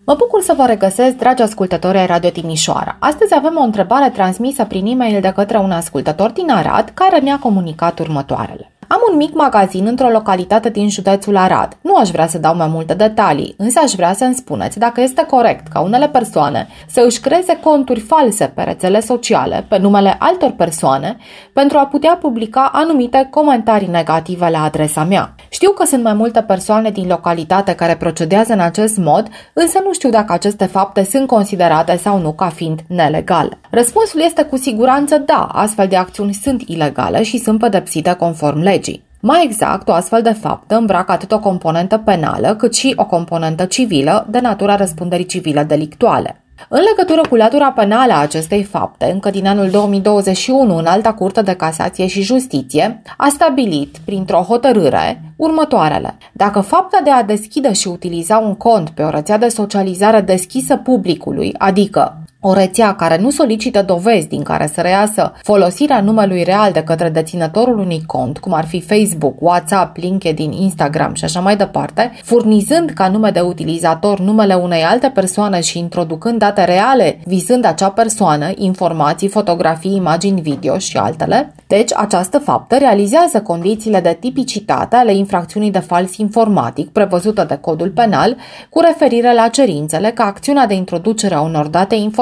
Mă bucur să vă regăsesc, dragi ascultători ai Radio Timișoara. Astăzi avem o întrebare transmisă prin e-mail de către un ascultător din Arad care mi-a comunicat următoarele. Am un mic magazin într-o localitate din județul Arad. Nu aș vrea să dau mai multe detalii, însă aș vrea să îmi spuneți dacă este corect ca unele persoane să își creeze conturi false pe rețele sociale, pe numele altor persoane, pentru a putea publica anumite comentarii negative la adresa mea. Știu că sunt mai multe persoane din localitate care procedează în acest mod, însă nu știu dacă aceste fapte sunt considerate sau nu ca fiind nelegale. Răspunsul este cu siguranță da, astfel de acțiuni sunt ilegale și sunt pedepsite conform legii. Mai exact, o astfel de faptă îmbracă atât o componentă penală, cât și o componentă civilă de natura răspunderii civile delictuale. În legătură cu latura penală a acestei fapte, încă din anul 2021, Înalta Curte de Casație și Justiție a stabilit, printr-o hotărâre, următoarele. Dacă fapta de a deschide și utiliza un cont pe o rețea de socializare deschisă publicului, adică o rețea care nu solicită dovezi din care să reiasă folosirea numelui real de către deținătorul unui cont, cum ar fi Facebook, WhatsApp, LinkedIn, Instagram și așa mai departe, furnizând ca nume de utilizator numele unei alte persoane și introducând date reale vizând acea persoană, informații, fotografii, imagini video și altele, deci această faptă realizează condițiile de tipicitate ale infracțiunii de fals informatic prevăzută de Codul Penal cu referire la cerințele ca acțiunea de introducere a unor date informatice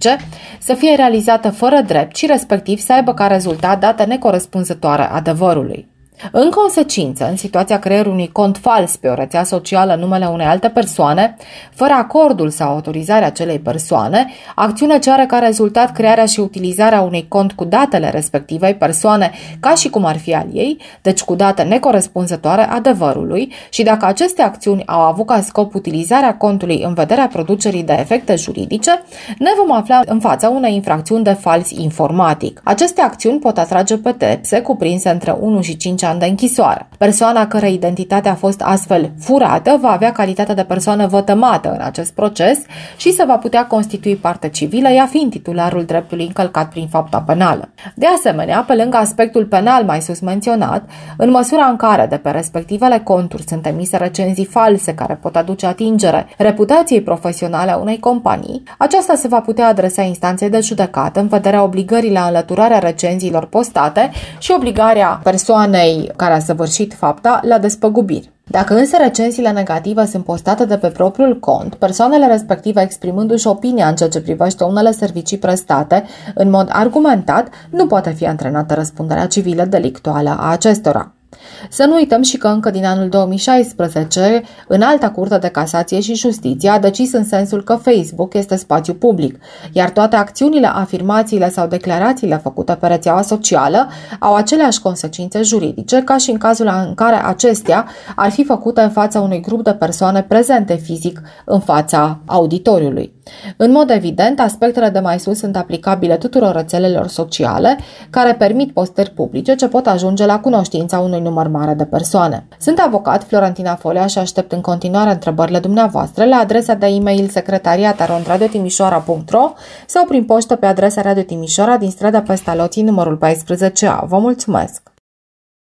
să fie realizată fără drept și respectiv să aibă ca rezultat date necorespunzătoare adevărului. În consecință, în situația creării unui cont fals pe o rețea socială în numele unei alte persoane, fără acordul sau autorizarea acelei persoane, acțiune ce are ca rezultat crearea și utilizarea unui cont cu datele respectivei persoane ca și cum ar fi al ei, deci cu date necorespunzătoare adevărului, și dacă aceste acțiuni au avut ca scop utilizarea contului în vederea producerii de efecte juridice, ne vom afla în fața unei infracțiuni de fals informatic. Aceste acțiuni pot atrage pedepse cuprinse între 1 și 5 ani de închisoare. Persoana cărei identitate a fost astfel furată va avea calitatea de persoană vătămată în acest proces și se va putea constitui parte civilă, ea fiind titularul dreptului încălcat prin fapta penală. De asemenea, pe lângă aspectul penal mai sus menționat, în măsura în care de pe respectivele conturi sunt emise recenzii false care pot aduce atingere reputației profesionale a unei companii, aceasta se va putea adresa instanței de judecată în vederea obligării la înlăturarea recenziilor postate și obligarea persoanei care a săvârșit fapta la despăgubiri. Dacă însă recenziile negative sunt postate de pe propriul cont, persoanele respective exprimându-și opinia în ceea ce privește unele servicii prestate în mod argumentat, nu poate fi antrenată răspunderea civilă delictuală a acestora. Să nu uităm și că încă din anul 2016, Înalta Curte de Casație și Justiție a decis în sensul că Facebook este spațiu public, iar toate acțiunile, afirmațiile sau declarațiile făcute pe rețeaua socială au aceleași consecințe juridice ca și în cazul în care acestea ar fi făcute în fața unui grup de persoane prezente fizic în fața auditoriului. În mod evident, aspectele de mai sus sunt aplicabile tuturor rețelelor sociale care permit postări publice ce pot ajunge la cunoștința unui număr mare de persoane. Sunt avocat Florentina Folea și aștept în continuare întrebările dumneavoastră la adresa de e-mail secretariat@radiotimișoara.ro sau prin poștă pe adresa Radio Timișoara din strada Pestaloții numărul 14A. Vă mulțumesc!